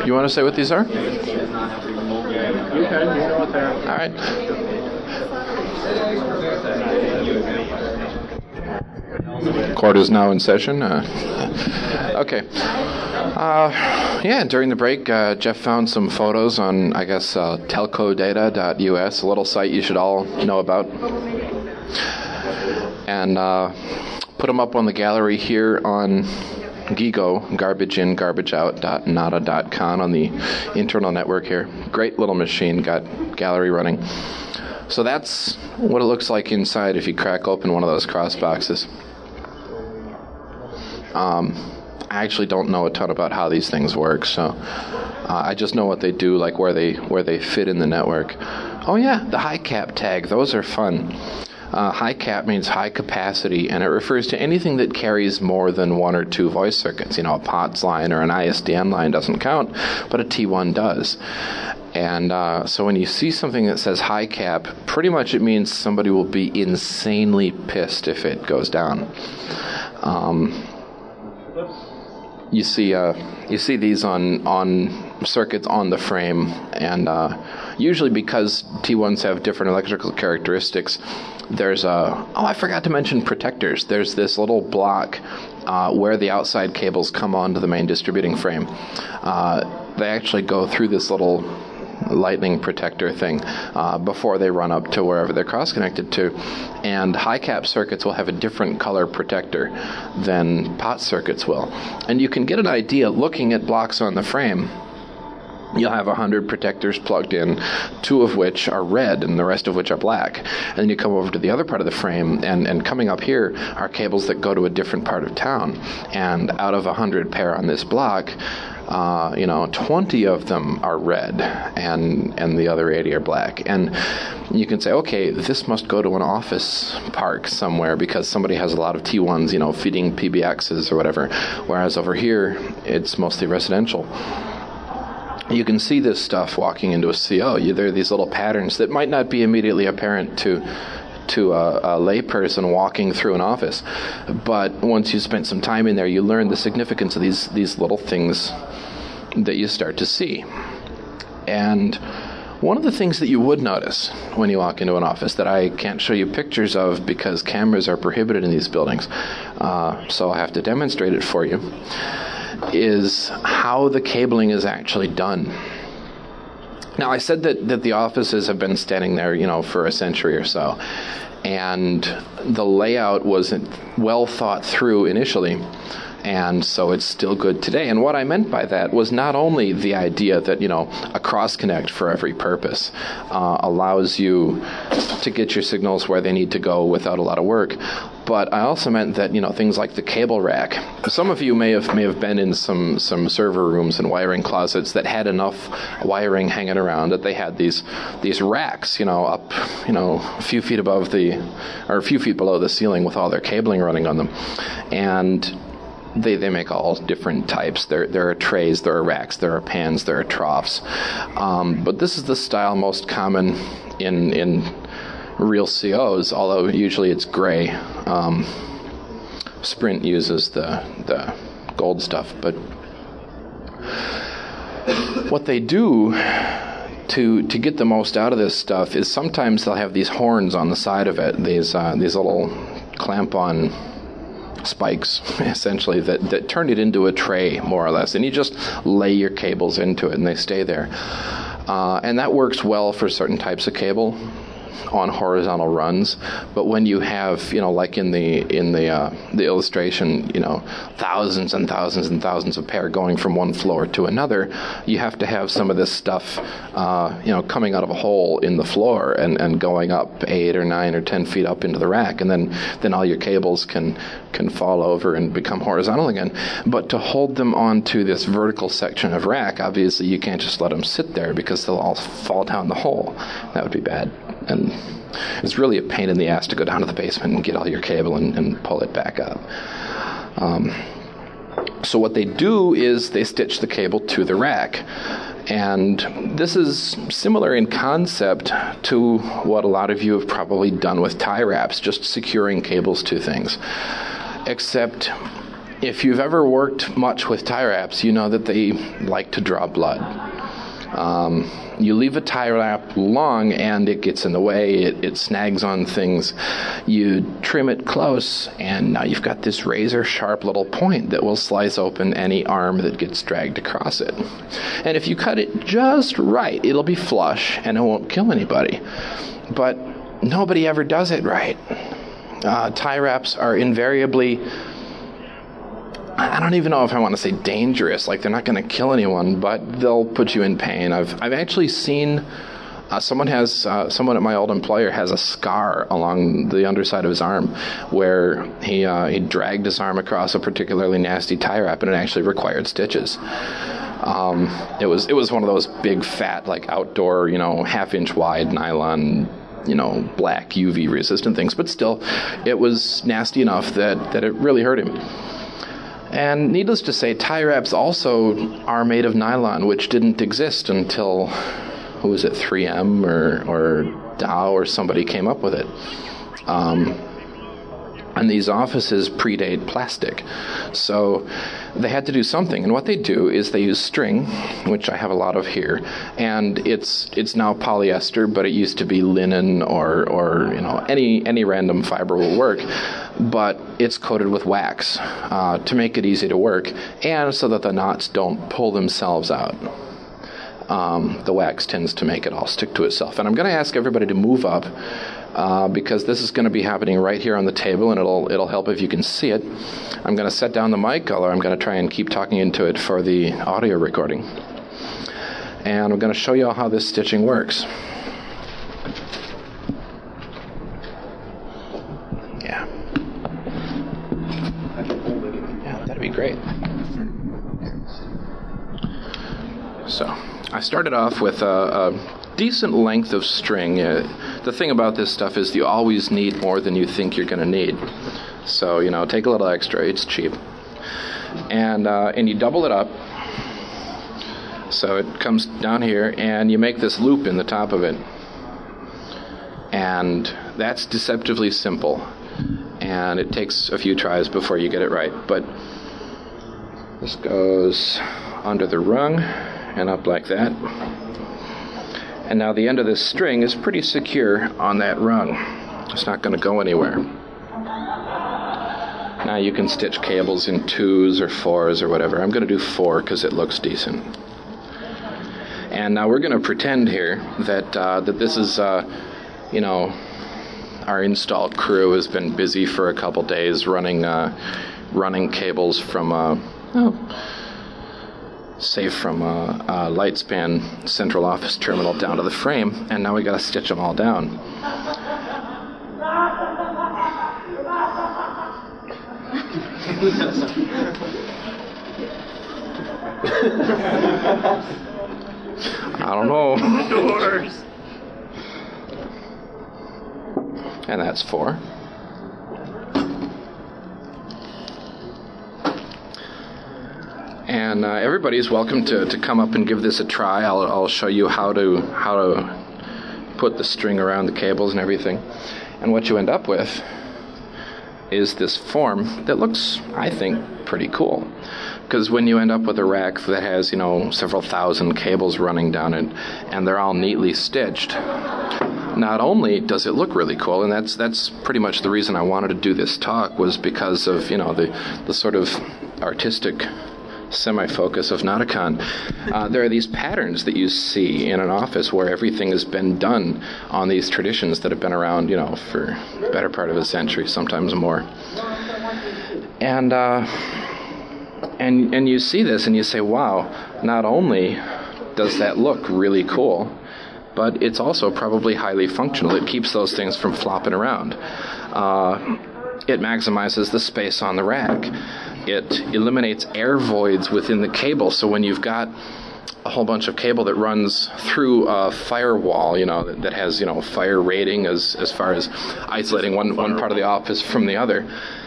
You want to say what these are? You know what they are. All right. Court is now in session. Okay. During the break, Jeff found some photos on, I guess, telcodata.us, a little site you should all know about. And put them up on the gallery here on Gigo, garbagein.garbageout.nada.con on the internal network here. Great little machine, got gallery running. So that's what it looks like inside if you crack open one of those cross boxes. I actually don't know a ton about how these things work, so I just know what they do, like where they fit in the network. Oh yeah, the high cap tag, those are fun. High cap means high capacity, and it refers to anything that carries more than one or two voice circuits. You know, a POTS line or an ISDN line doesn't count, but a T1 does. And so when you see something that says high cap, pretty much it means somebody will be insanely pissed if it goes down. You see these on circuits on the frame, and usually because T1s have different electrical characteristics, there's I forgot to mention protectors. There's this little block where the outside cables come onto the main distributing frame. They actually go through this little lightning protector thing before they run up to wherever they're cross-connected to. And high-cap circuits will have a different color protector than POT circuits will. And you can get an idea looking at blocks on the frame. You'll have 100 protectors plugged in, 2 of which are red and the rest of which are black. And then you come over to the other part of the frame, and coming up here are cables that go to a different part of town. And out of 100 pair on this block, 20 of them are red, and the other 80 are black. And you can say, okay, this must go to an office park somewhere because somebody has a lot of T1s, feeding PBXs or whatever. Whereas over here, it's mostly residential. You can see this stuff walking into a CO. There are these little patterns that might not be immediately apparent to a layperson walking through an office. But once you spent some time in there, you learn the significance of these little things that you start to see. And one of the things that you would notice when you walk into an office that I can't show you pictures of because cameras are prohibited in these buildings, so I have to demonstrate it for you, is how the cabling is actually done. Now, I said that the offices have been standing there, for a century or so, and the layout wasn't well thought through initially, and so it's still good today. And what I meant by that was not only the idea that, a cross-connect for every purpose allows you to get your signals where they need to go without a lot of work, but I also meant that, things like the cable rack. Some of you may have been in some server rooms and wiring closets that had enough wiring hanging around that they had these racks, up, a few feet above a few feet below the ceiling with all their cabling running on them. And they make all different types. There are trays, there are racks, there are pans, there are troughs. But this is the style most common in real COs, although usually it's gray. Sprint uses the gold stuff. But what they do to get the most out of this stuff is sometimes they'll have these horns on the side of it, these little clamp-on spikes, essentially, that turn it into a tray, more or less. And you just lay your cables into it, and they stay there. And that works well for certain types of cable on horizontal runs, but when you have, like in the illustration, thousands and thousands and thousands of pair going from one floor to another, you have to have some of this stuff, coming out of a hole in the floor and going up 8 or 9 or 10 feet up into the rack, and then all your cables can fall over and become horizontal again. But to hold them onto this vertical section of rack, obviously you can't just let them sit there because they'll all fall down the hole. That would be bad. And it's really a pain in the ass to go down to the basement and get all your cable and pull it back up. So what they do is they stitch the cable to the rack. And this is similar in concept to what a lot of you have probably done with tie wraps, just securing cables to things. Except if you've ever worked much with tie wraps, you know that they like to draw blood. You leave a tie wrap long and it gets in the way, it snags on things. You trim it close and now you've got this razor sharp little point that will slice open any arm that gets dragged across it. And if you cut it just right, it'll be flush and it won't kill anybody. But nobody ever does it right. Tie wraps are invariably, I don't even know if I want to say dangerous, like they're not going to kill anyone, but they'll put you in pain. I've actually seen someone at my old employer has a scar along the underside of his arm where he dragged his arm across a particularly nasty tie wrap and it actually required stitches. It was one of those big fat, like outdoor, half-inch wide nylon, black UV resistant things, but still it was nasty enough that it really hurt him. And needless to say, tie wraps also are made of nylon, which didn't exist until, 3M or Dow or somebody came up with it. And these offices predate plastic. So they had to do something. And what they do is they use string, which I have a lot of here, and it's now polyester, but it used to be linen or any random fiber will work. But it's coated with wax to make it easy to work and so that the knots don't pull themselves out. The wax tends to make it all stick to itself. And I'm going to ask everybody to move up because this is going to be happening right here on the table, and it'll help if you can see it. I'm going to set down the mic, or I'm going to try and keep talking into it for the audio recording. And I'm going to show you all how this stitching works. Yeah, that'd be great. So I started off with a decent length of string. The thing about this stuff is you always need more than you think you're going to need. So, take a little extra. It's cheap. And you double it up. So it comes down here, and you make this loop in the top of it. And that's deceptively simple. And it takes a few tries before you get it right. But this goes under the rung and up like that. And now the end of this string is pretty secure on that rung. It's not going to go anywhere. Now you can stitch cables in 2s or 4s or whatever. I'm going to do 4 because it looks decent. And now we're going to pretend here that this is, our install crew has been busy for a couple days running cables from from a Lightspan central office terminal down to the frame, and now we got to stitch them all down. I don't know. Doors. And that's 4. And everybody's welcome to come up and give this a try. I'll show you how to put the string around the cables and everything. And what you end up with is this form that looks, I think, pretty cool. Because when you end up with a rack that has, several thousand cables running down it, and they're all neatly stitched, not only does it look really cool, and that's pretty much the reason I wanted to do this talk, was because of, the sort of artistic semi-focus of Nauticon. There are these patterns that you see in an office where everything has been done on these traditions that have been around, for the better part of a century, sometimes more. And you see this and you say, wow, not only does that look really cool, but it's also probably highly functional. It keeps those things from flopping around. It maximizes the space on the rack. It eliminates air voids within the cable, so when you've got a whole bunch of cable that runs through a firewall, that has, fire rating as far as isolating one part of the office from the other,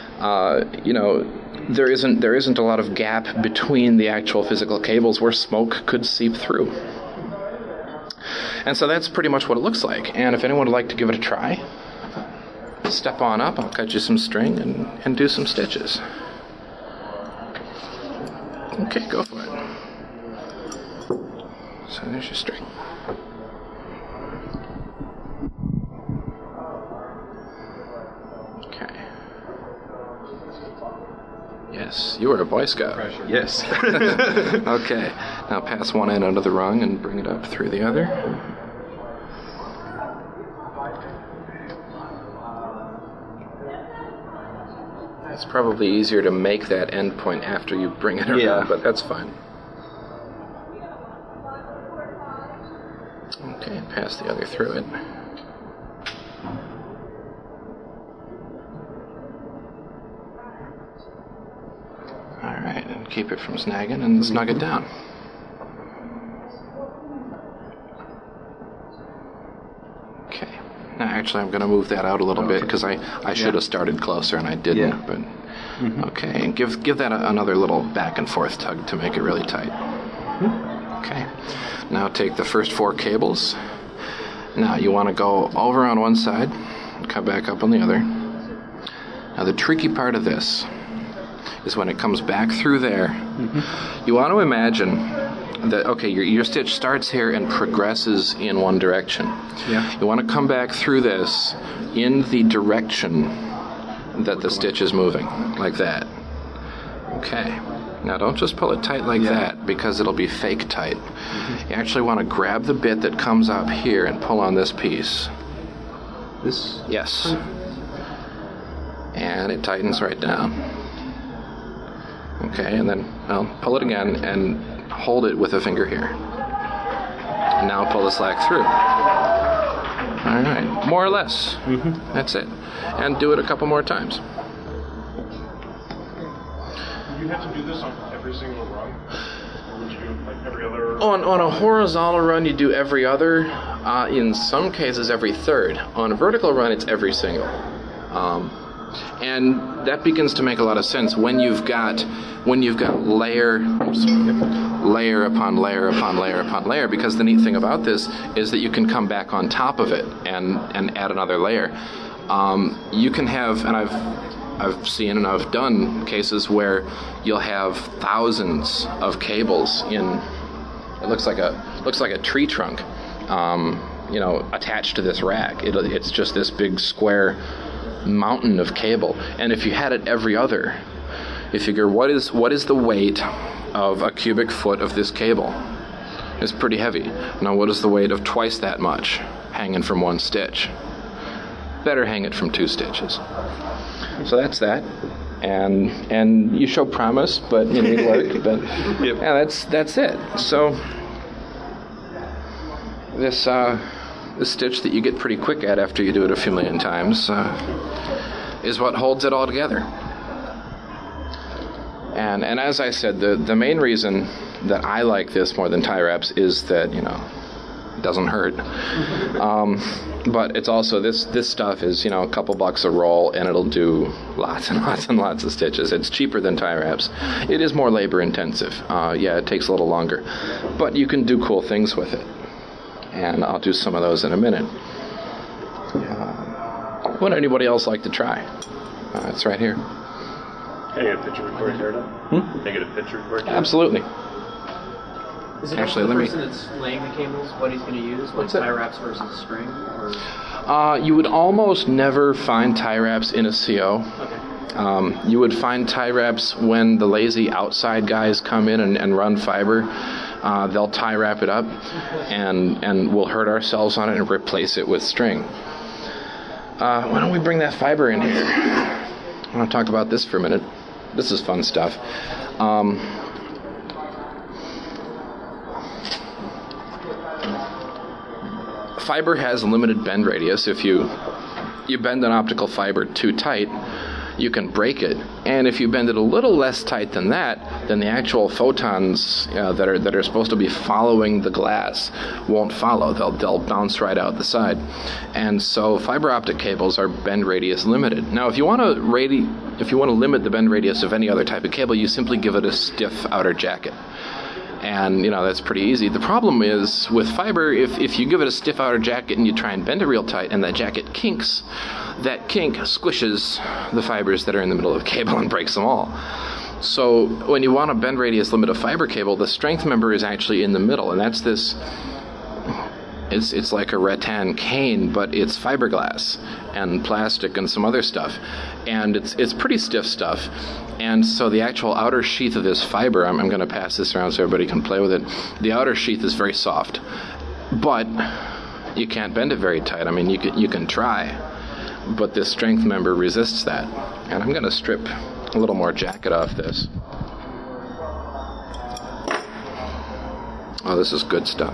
there isn't a lot of gap between the actual physical cables where smoke could seep through. And so that's pretty much what it looks like. And if anyone would like to give it a try, step on up, I'll cut you some string and do some stitches. Okay, go for it. So there's your string. Okay. Yes, you were a Boy Scout. Yes. Okay, now pass one end under the rung and bring it up through the other. It's probably easier to make that end point after you bring it around, but that's fine. Okay, pass the other through it. Alright, and keep it from snagging and snug it down. Okay. Now, actually, I'm going to move that out a little bit because I should have started closer and I didn't. But okay, and give that another little back and forth tug to make it really tight. Okay. Now take the first 4 cables. Now you want to go over on one side, come back up on the other. Now the tricky part of this is when it comes back through there. You want to imagine that, okay, your stitch starts here and progresses in one direction. You want to come back through this in the direction that the stitch is moving, like that. Okay. Now don't just pull it tight like that, because it'll be fake tight. You actually want to grab the bit that comes up here and pull on this piece. This? Yes. And it tightens right down. Okay, and then pull it again and hold it with a finger here. And now pull the slack through. All right, more or less. That's it. And do it a couple more times. Do you have to do this on every single run? Or would you do like every other? On a horizontal run, you do every other. In some cases, every third. On a vertical run, it's every single. And that begins to make a lot of sense when you've got layer upon layer upon layer upon layer, because the neat thing about this is that you can come back on top of it and add another layer. You can have, and I've seen and I've done cases where you'll have thousands of cables in. It looks like a tree trunk, attached to this rack. It's just this big square mountain of cable. And if you had it every other, you figure what is the weight of a cubic foot of this cable? It's pretty heavy. Now what is the weight of twice that much hanging from one stitch? Better hang it from 2 stitches. So that's that. And you show promise, but you need work. But yeah, that's it. So this stitch that you get pretty quick at after you do it a few million times is what holds it all together. And as I said, the main reason that I like this more than tie wraps is that, it doesn't hurt. But it's also, this stuff is, a couple bucks a roll, and it'll do lots and lots and lots of stitches. It's cheaper than tie wraps. It is more labor intensive. It takes a little longer. But you can do cool things with it. And I'll do some of those in a minute. Would anybody else like to try? It's right here. Can I get a picture recorded here? Can I get a picture recorded? Absolutely. Is it Actually, the person that's laying the cables what he's going to use, like tie wraps versus string? Or? You would almost never find tie wraps in a CO. Okay. You would find tie wraps when the lazy outside guys come in and run fiber. They'll tie wrap it up, and we'll hurt ourselves on it and replace it with string. Why don't we bring that fiber in here? I want to talk about this for a minute. This is fun stuff. Fiber has a limited bend radius. If you bend an optical fiber too tight, you can break it. And if you bend it a little less tight than that, then the actual photons that are supposed to be following the glass won't follow. They'll bounce right out the side. And so fiber optic cables are bend radius limited. Now, if you want to limit the bend radius of any other type of cable, you simply give it a stiff outer jacket. And, that's pretty easy. The problem is, with fiber, if you give it a stiff outer jacket and you try and bend it real tight and that jacket kinks, that kink squishes the fibers that are in the middle of the cable and breaks them all. So when you want a bend radius limit of fiber cable, the strength member is actually in the middle, and that's this. It's like a rattan cane, but it's fiberglass and plastic and some other stuff, and it's pretty stiff stuff. And so the actual outer sheath of this fiber, I'm going to pass this around so everybody can play with it. The outer sheath is very soft, but you can't bend it very tight. I mean, you can try, but this strength member resists that. And I'm going to strip a little more jacket off this. Oh, this is good stuff.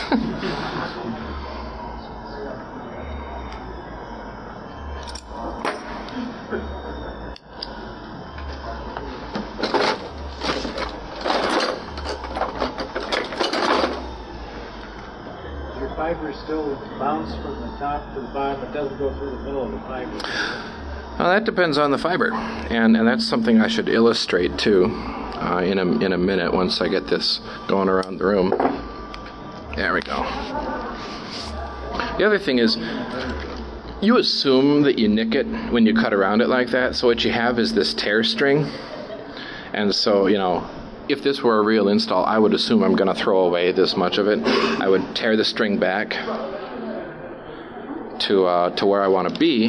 Fiber still bounce from the top to the bottom. It doesn't go through the middle of the fiber. Well, that depends on the fiber, and that's something I should illustrate too in a minute once I get this going around the room. There we go. The other thing is, you assume that you nick it when you cut around it like that, so what you have is this tear string, and so, you know, if this were a real install, I would assume I'm going to throw away this much of it. I would tear the string back to where I want to be.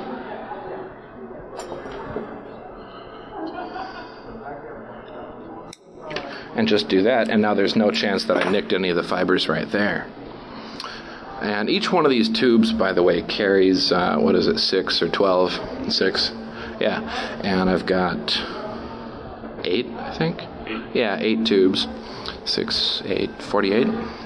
And just do that, and now there's no chance that I nicked any of the fibers right there. And each one of these tubes, by the way, carries, 6 or 12? 6? Yeah. And I've got 8, I think. Yeah, 8 tubes. 6, 8, 48.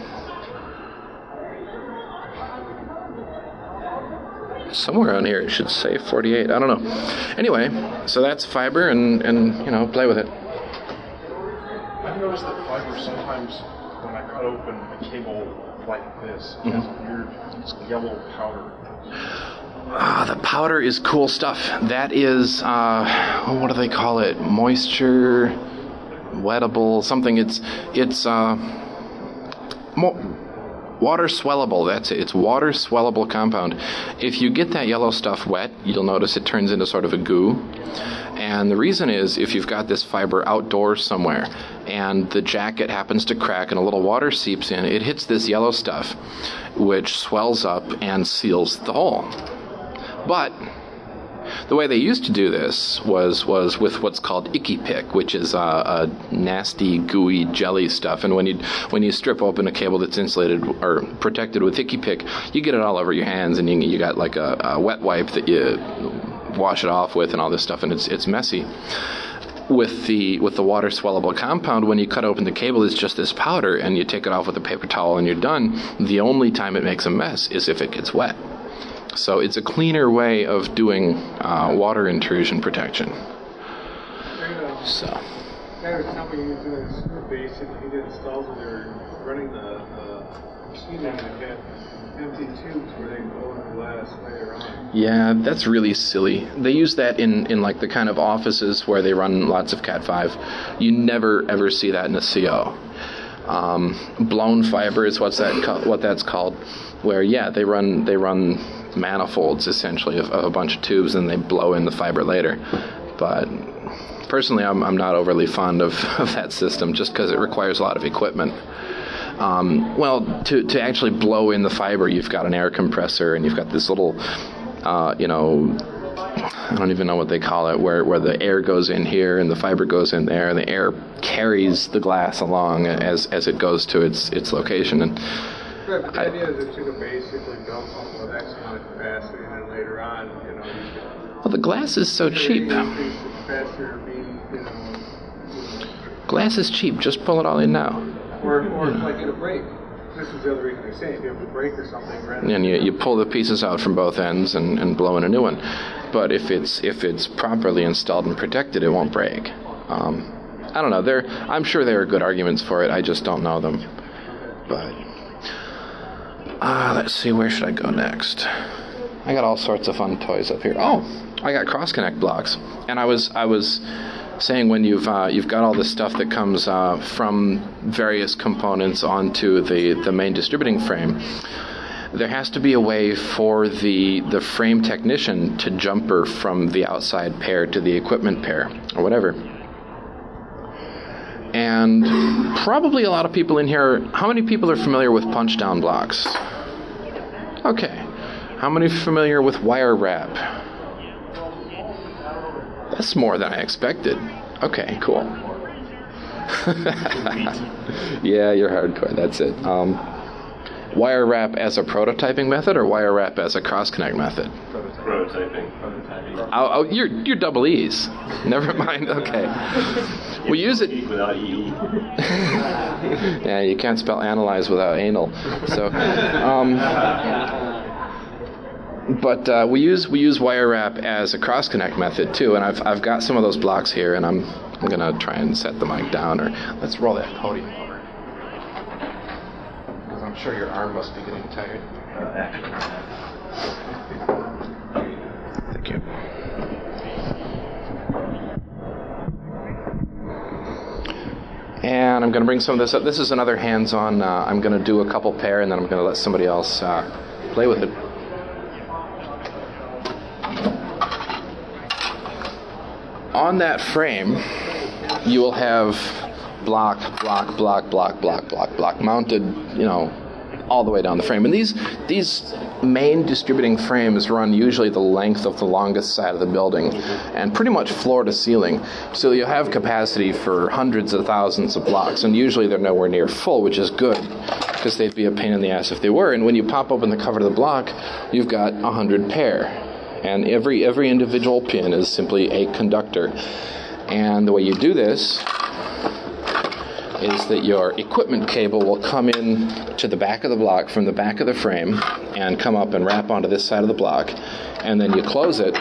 Somewhere on here it should say 48. I don't know. Anyway, so that's fiber, and you know, play with it. I've noticed that fiber sometimes, when I cut open a cable like this, it has a weird yellow powder. The powder is cool stuff. That is, what do they call it? Moisture, wettable, something. It's water swellable. That's it. It's water swellable compound. If you get that yellow stuff wet, you'll notice it turns into sort of a goo. And the reason is, if you've got this fiber outdoors somewhere and the jacket happens to crack and a little water seeps in, it hits this yellow stuff, which swells up and seals the hole. But the way they used to do this was with what's called Icky Pick, which is a nasty, gooey jelly stuff. And when you strip open a cable that's insulated or protected with Icky Pick, you get it all over your hands, and you got like a wet wipe that you wash it off with and all this stuff, and it's messy. With the water swellable compound, when you cut open the cable, it's just this powder, and you take it off with a paper towel and you're done. The only time it makes a mess is if it gets wet. So it's a cleaner way of doing water intrusion protection. So. There was something you do is basically he did installs where they're running the machine and they had empty tubes where they go in the glass later on. Yeah, that's really silly. They use that in like the kind of offices where they run lots of Cat 5. You never ever see that in a CO. Blown fiber is what that's called. Where they run manifolds essentially of a bunch of tubes, and they blow in the fiber later. But personally, I'm not overly fond of that system, just because it requires a lot of equipment. To actually blow in the fiber, you've got an air compressor, and you've got this little, I don't even know what they call it, where the air goes in here and the fiber goes in there, and the air carries the glass along as it goes to its location. And right, but the idea is that you could basically dump with X amount of capacity, and then later on, you could... Well, the glass is so cheap. Increase the capacity or Glass is cheap. Just pull it all in now. Or like in a break. This is the other reason I say if you have a break or something, and you pull the pieces out from both ends and blow in a new one. But if it's properly installed and protected, it won't break. I don't know. I'm sure there are good arguments for it. I just don't know them. But let's see. Where should I go next? I got all sorts of fun toys up here. Oh, I got cross connect blocks, and I was saying when you've got all this stuff that comes from various components onto the main distributing frame, there has to be a way for the frame technician to jumper from the outside pair to the equipment pair or whatever. And probably a lot of people in here, how many people are familiar with punch-down blocks? Okay. How many are familiar with wire wrap? That's more than I expected. Okay, cool. Yeah, you're hardcore. That's it. Wire wrap as a prototyping method or wire wrap as a cross-connect method? Prototyping. Oh, you're double E's. Never mind. Okay. We use it without E. Yeah, you can't spell analyze without anal. So, but we use wire wrap as a cross connect method too, and I've got some of those blocks here, and I'm gonna try and set the mic down, or let's roll that podium over, because I'm sure your arm must be getting tired. Thank you. And I'm going to bring some of this up. This is another hands-on. I'm going to do a couple pair, and then I'm going to let somebody else play with it. On that frame, you will have block mounted, all the way down the frame. And these main distributing frames run usually the length of the longest side of the building, and pretty much floor to ceiling. So you'll have capacity for hundreds of thousands of blocks, and usually they're nowhere near full, which is good, because they'd be a pain in the ass if they were. And when you pop open the cover of the block, you've got 100 pair, and every individual pin is simply a conductor. And the way you do this is that your equipment cable will come in to the back of the block from the back of the frame and come up and wrap onto this side of the block, and then you close it,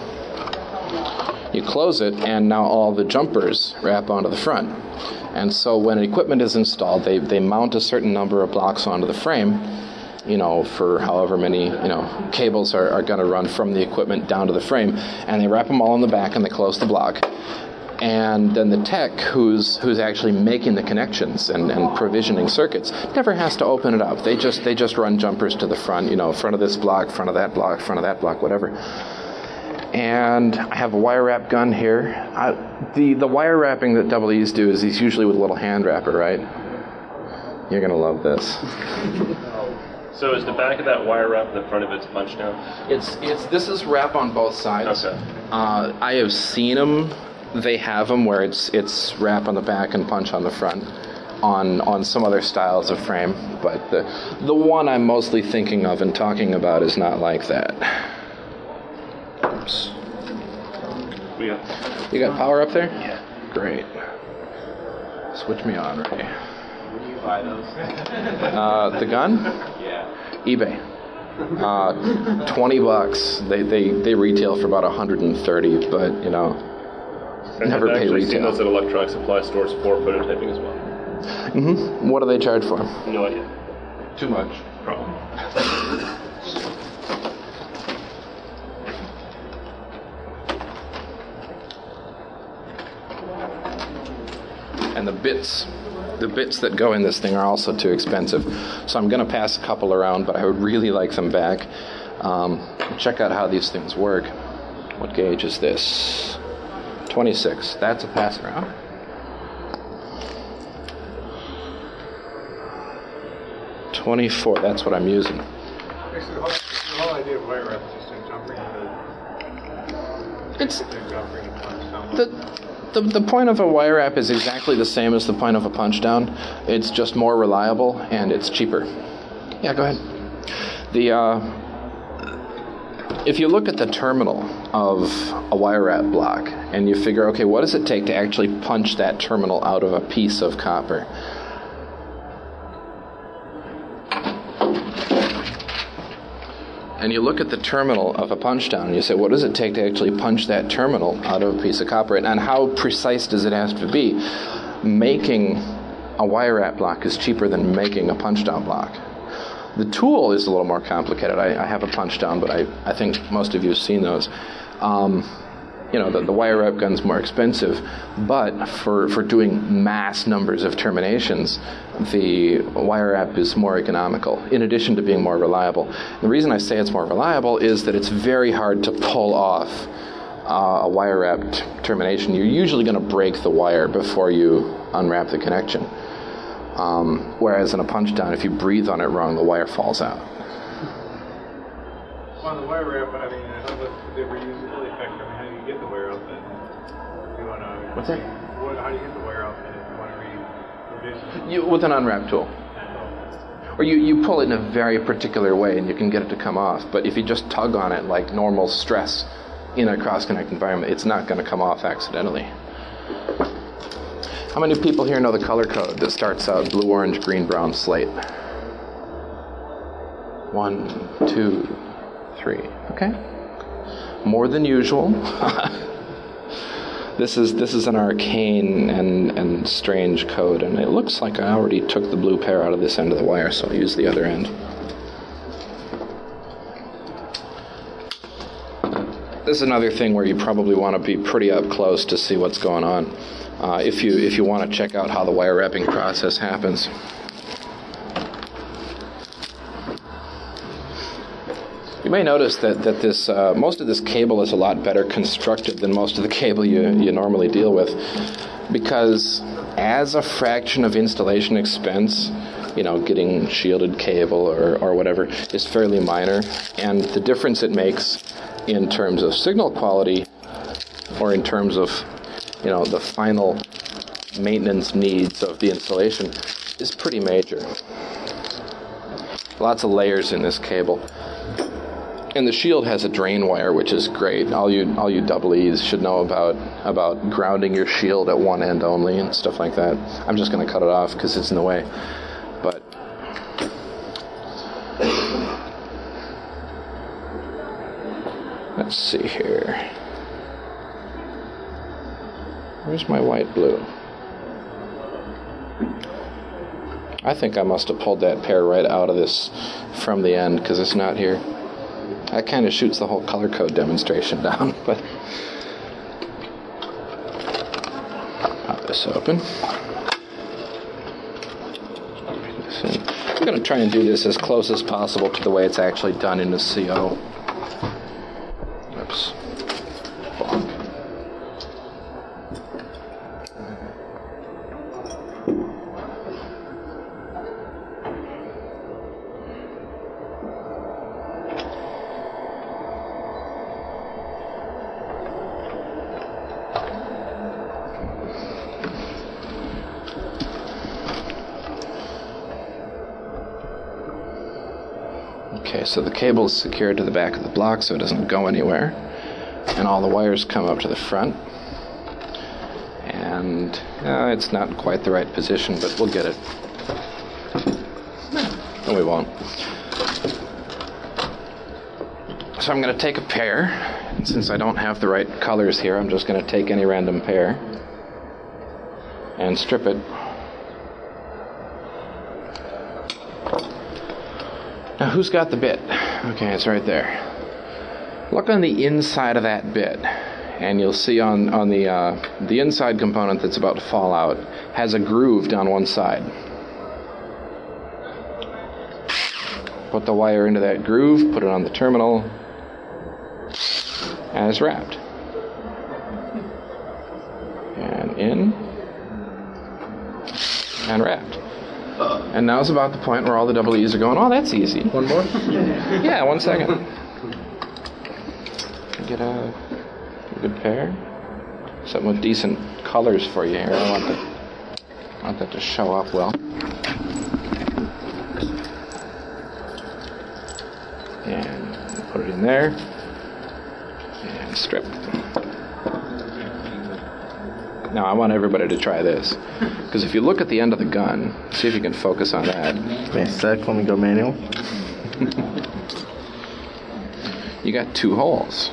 and now all the jumpers wrap onto the front. And so when equipment is installed, they mount a certain number of blocks onto the frame, for however many, cables are going to run from the equipment down to the frame, and they wrap them all on the back and they close the block. And then the tech who's actually making the connections and provisioning circuits never has to open it up. They just run jumpers to the front, front of this block, front of that block, whatever. And I have a wire wrap gun here. The wire wrapping that double E's do is usually with a little hand wrapper, right? You're gonna love this. So is the back of that wire wrap the front of its punch down? This is wrap on both sides. Okay. I have seen them. They have them where it's wrap on the back and punch on the front on some other styles of frame, but the one I'm mostly thinking of and talking about is not like that. Oops. Yeah. You got power up there? Yeah. Great. Switch me on, Ray. Where do you buy those? The gun? Yeah. eBay. $20. They retail for about $130, but never pay I've actually seen retail. those at electronic supply stores for prototyping as well. Mm-hmm. What do they charge for? No idea. Too much. Problem. And the bits that go in this thing are also too expensive. So I'm going to pass a couple around, but I would really like them back. Check out how these things work. What gauge is this? 26. That's a pass around. $24. That's what I'm using. Actually, the whole idea of wire wrap is just a jumping It's the point of a wire wrap is exactly the same as the point of a punch down. It's just more reliable and it's cheaper. Yeah, go ahead. If you look at the terminal of a wire wrap block and you figure, okay, what does it take to actually punch that terminal out of a piece of copper? And you look at the terminal of a punch down and you say, what does it take to actually punch that terminal out of a piece of copper? And how precise does it have to be? Making a wire wrap block is cheaper than making a punch down block. The tool is a little more complicated. I have a punch down, but I think most of you have seen those. The wire wrap gun's more expensive, but for doing mass numbers of terminations, the wire wrap is more economical, in addition to being more reliable. The reason I say it's more reliable is that it's very hard to pull off a wire wrapped termination, you're usually going to break the wire before you unwrap the connection. Whereas in a punch down, if you breathe on it wrong, the wire falls out. On the wire wrap, I mean, I know that they were using really effective. How do you get the wire out then? You want to, What's that? How do you get the wire out then if you want to revision? With an unwrap tool. Or you pull it in a very particular way and you can get it to come off. But if you just tug on it like normal stress in a cross-connect environment, it's not going to come off accidentally. How many people here know the color code that starts out blue, orange, green, brown, slate? 1, 2, 3. Okay. More than usual. This is an arcane and strange code, and it looks like I already took the blue pair out of this end of the wire, so I'll use the other end. This is another thing where you probably want to be pretty up close to see what's going on. If you want to check out how the wire wrapping process happens. You may notice that this most of this cable is a lot better constructed than most of the cable you normally deal with, because as a fraction of installation expense, getting shielded cable or whatever is fairly minor, and the difference it makes in terms of signal quality or in terms of the final maintenance needs of the installation is pretty major. Lots of layers in this cable. And the shield has a drain wire, which is great. All you double E's should know about grounding your shield at one end only and stuff like that. I'm just going to cut it off because it's in the way. But let's see here. Where's my white blue? I think I must have pulled that pair right out of this from the end because it's not here. That kind of shoots the whole color code demonstration down, but pop this open. I'm going to try and do this as close as possible to the way it's actually done in the CO. Oops. Bonk. Okay, so the cable is secured to the back of the block so it doesn't go anywhere. And all the wires come up to the front. And it's not quite the right position, but we'll get it. No, we won't. So I'm going to take a pair. And since I don't have the right colors here, I'm just going to take any random pair and strip it. Now, who's got the bit? Okay, it's right there. Look on the inside of that bit, and you'll see on the inside component that's about to fall out has a groove down one side. Put the wire into that groove, put it on the terminal, and it's wrapped. And in, and wrapped. And now's about the point where all the double E's are going, oh, that's easy. One more? Yeah, 1 second. Get a good pair. Something with decent colors for you here. I want that to show up well. And put it in there. And strip. Now, I want everybody to try this. Because if you look at the end of the gun, see if you can focus on that. Wait a sec, let me go manual. You got 2 holes.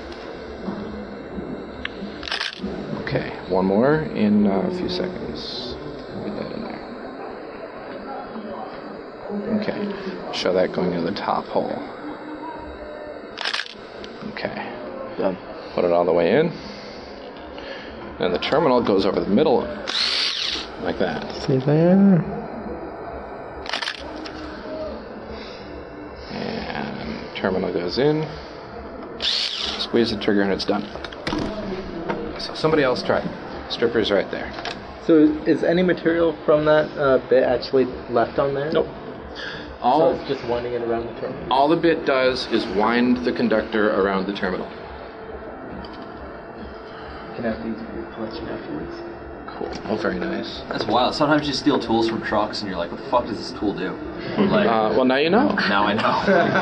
Okay, one more in a few seconds. Get that in there. Okay, show that going into the top hole. Okay. Done. Put it all the way in. And the terminal goes over the middle, like that. See there? And terminal goes in. Squeeze the trigger and it's done. Somebody else try. Stripper's right there. So is any material from that bit actually left on there? Nope. So it's just winding it around the terminal? All the bit does is wind the conductor around the terminal. You can have these for your collection afterwards. Cool. Oh, very nice. That's wild. Sometimes you steal tools from trucks and you're like, what the fuck does this tool do? Like, Well, now you know. now I know.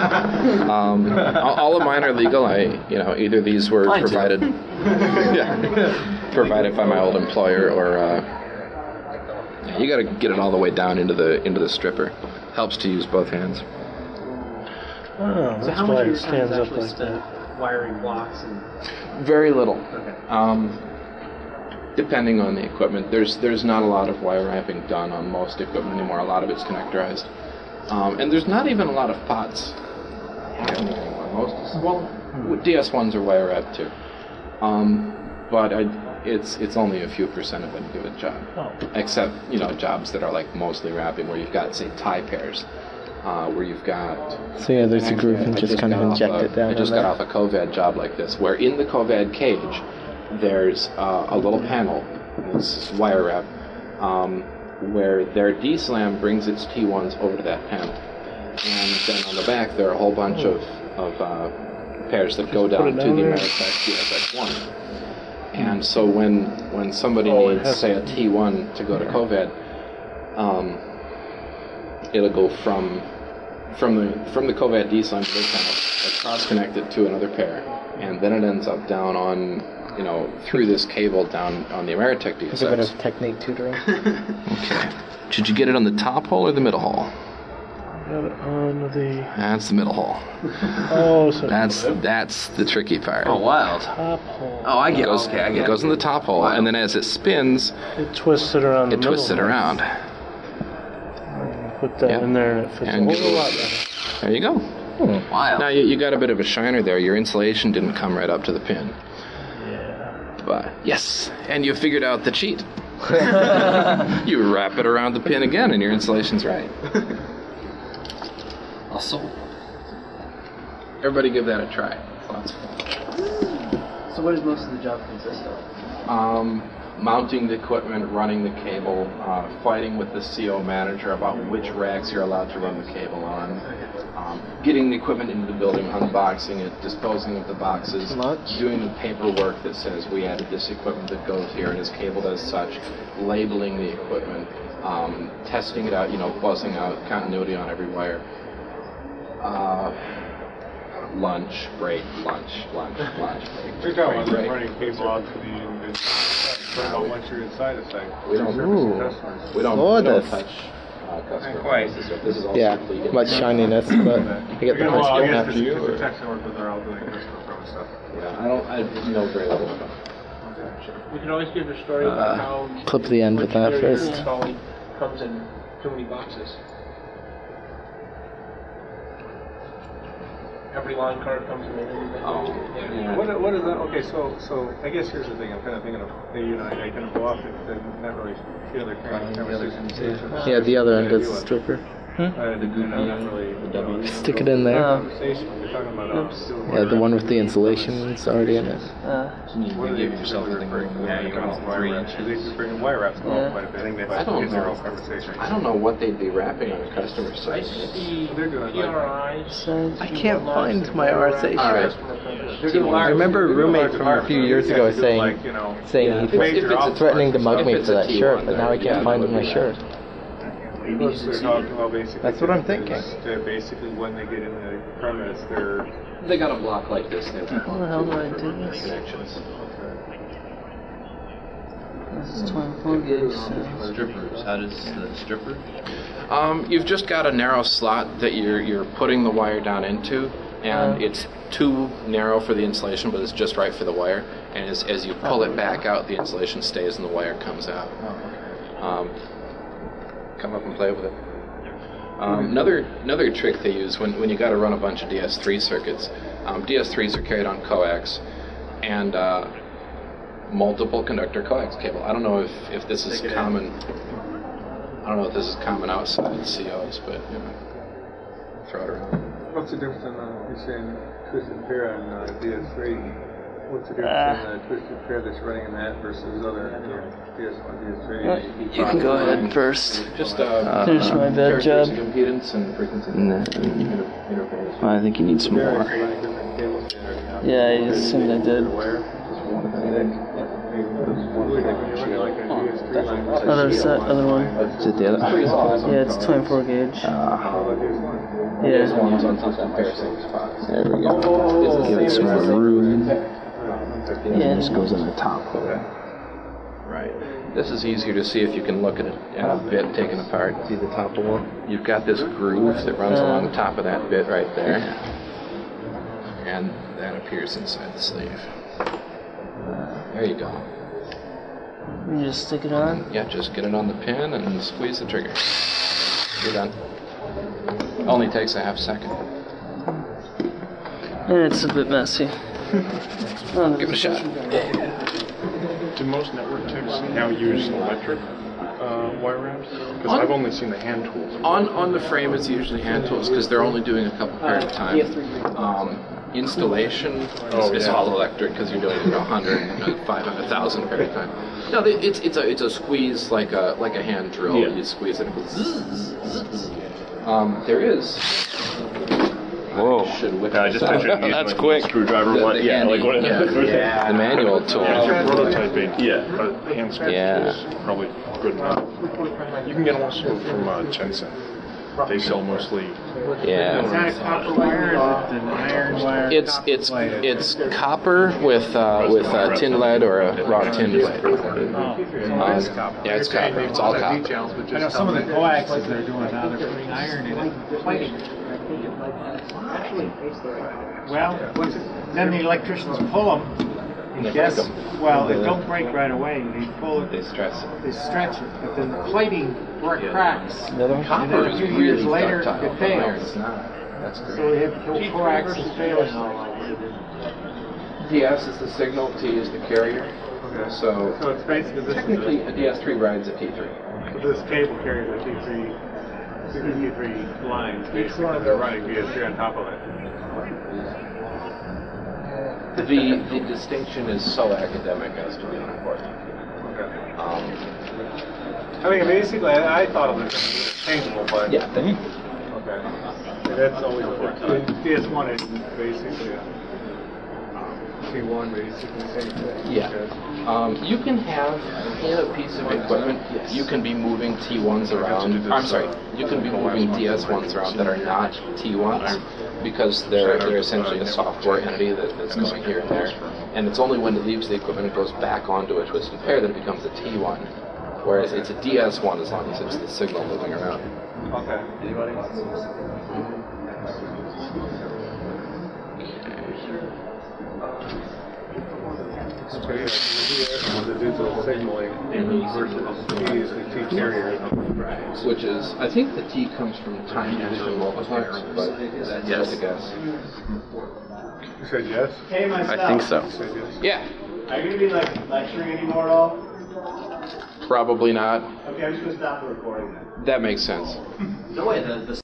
All of mine are legal. Either these were Mine too. provided, provided by my old employer, or you got to get it all the way down into the stripper. Helps to use both hands. Oh, So that's how why much of it your time is stands up actually like spent that. wiring blocks and... Very little. Okay. Depending on the equipment, there's not a lot of wire wrapping done on most equipment anymore. A lot of it's connectorized, and there's not even a lot of pots happening anymore. DS1s are wire wrapped too, but it's only a few percent of them do a job. Except jobs that are like mostly wrapping, where you've got say tie pairs, where you've got. So yeah, there's a groove and just kind of inject it down. I just got off a COVAD job like this, where in the COVAD cage, there's a little panel, this is wire wrap, where their D-slam brings its T1s over to that panel. And then on the back, there are a whole bunch of pairs that go down to the Ameritech DSX1. And so when somebody needs, say, a T1 to go to COVAD, it'll go from the COVAD D-slam to this panel, cross-connect it to another pair, and then it ends up down on, through this cable down on the Ameritech DSX. It's a bit of technique tutoring. Okay. Should you get it on the top hole or the middle hole? Got it on the That's the middle hole. so That's the tricky part. Oh, wild. top hole. Oh, I get it. Goes- Okay, I get it it. goes in the top hole, and then as it spins, It twists it around. it twists it around. Put that in there, and it fits And a whole goes- lot better. There you go. Wild. Now you got a bit of a shiner there. Your insulation didn't come right up to the pin. Yeah. But yes, and you figured out the cheat. You wrap it around the pin again, and your insulation's right. Awesome. Everybody give that a try. Lots of fun. So what does most of the job consist of? Mounting the equipment, running the cable, fighting with the CO manager about which racks you're allowed to run the cable on, getting the equipment into the building, unboxing it, disposing of the boxes, doing the paperwork that says we added this equipment that goes here and is cabled as such, labeling the equipment, testing it out, buzzing out continuity on every wire. Lunch, break, lunch, break. We're talking about break. running cable out to the inside. Once you're inside the site. We don't touch customer. This is all strictly much shininess, but I get the Well, I question guess after you. the protection work, but they're all doing customer service stuff. Yeah, I know very little about it. You can always give a story about how Clip the end with that machinery first. you're installing comes in too many boxes. Every line card comes in everything. Yeah. What is that? Okay, so I guess here's the thing. I'm kind of thinking of maybe I kind of go off and not really feel their conversation. Yeah, the other end is the stripper. Stick it in there. Yeah, the one with the insulation is already in it. You give yourself something for 3 inches. They bring wire wraps quite a bit. I think I don't know. conversation. I don't know what they'd be wrapping on a customer site. They're doing PRIs. I can't find my RSA All right. shirt. I remember a roommate from a few years ago saying he was threatening to mug me for that shirt, but now I can't find my shirt. That's what I'm thinking. Basically, when they get in the premise, they're They got a block like this. How the hell do I do this? Connections. This is 24 gigs. Strippers. How does the stripper? You've just got a narrow slot that you're putting the wire down into, and it's too narrow for the insulation, but it's just right for the wire. And as you pull it back out, the insulation stays and the wire comes out. Come up and play with it. Another trick they use when you got to run a bunch of DS3 circuits. DS3s are carried on coax, and multiple conductor coax cable. I don't know if this is common. I don't know if this is common outside COs, but throw it around. What's the difference in you're saying twisted pair on DS3? What's the difference in the twisted pair that's running in that versus other DS1, DS3? You can go ahead first. Just finish my bed job. Impedance and frequency. Well, I think you need some more. Yeah, I assumed I did. Other one. Is it the other? Yeah, it's 24 gauge. Yeah. There we go. Give it some more room. Yeah. This goes on the top. Right. This is easier to see if you can look at a bit taken apart. See the top of one? You've got this groove that runs along the top of that bit right there. And that appears inside the sleeve. There you go. You just stick it on? Yeah, just get it on the pin and squeeze the trigger. You're done. Only takes a half second. And it's a bit messy. Give it a shot. Do most network techs now use electric wire wraps? Because I've only seen the hand tools. On the frame, it's usually hand tools because they're only doing a couple pair at a time. Installation is all electric because you're doing 100, 500,000 pair at a time. No, it's a squeeze like a hand drill. Yeah. You squeeze it and it goes zzz, zzz. There is. Whoa! I just pictured that's quick. Screwdriver one. Yeah, like what? Yeah. The manual tool. If you're prototyping, a hand squeeze is probably good enough. You can get them also from Jensen. They sell mostly. Yeah. Is that a copper wire or is it an iron wire? It's copper with tin lead or a raw tin blade. Yeah, it's copper. It's all copper. I know some of the coaxes they're doing now. They're putting iron in it. Well, then the electricians pull them. Yes. Well, they don't break right away. They pull it. They stretch it. They stretch it, but then the plating cracks. Copper and then a few years later, it Iron's fails. not. That's great. So we have to pull coax and failing. DS is the signal, T is the carrier. Okay. So it's basically this. Technically, a DS3 rides a T3. So this cable carries a T3 lines. Basically, they're running DS3 on top of it. The distinction is so academic as to be unimportant. Okay. I mean, basically, I thought of it as changeable, but yeah. Okay. And that's always DS1 is basically T1, basically same thing. Yeah. You can have in a piece of equipment. You can be moving T1s around. I'm sorry. You can be moving DS1s around that are not T1s. Because they're essentially a software entity that's going here and there. And it's only when it leaves the equipment it goes back onto a twisted pair that it becomes a T1. Whereas it's a DS1 as long as it's the signal moving around. Okay. Anybody? So yeah, the digital signaling versus T is the T carrier. Which is, I think the T comes from time division multiplexers, but that's just a guess. You said yes? Hey, myself. I think so. You said yes? Yeah. Are you going to be lecturing anymore at all? Probably not. Okay, I'm just going to stop the recording then. That makes sense. No way, the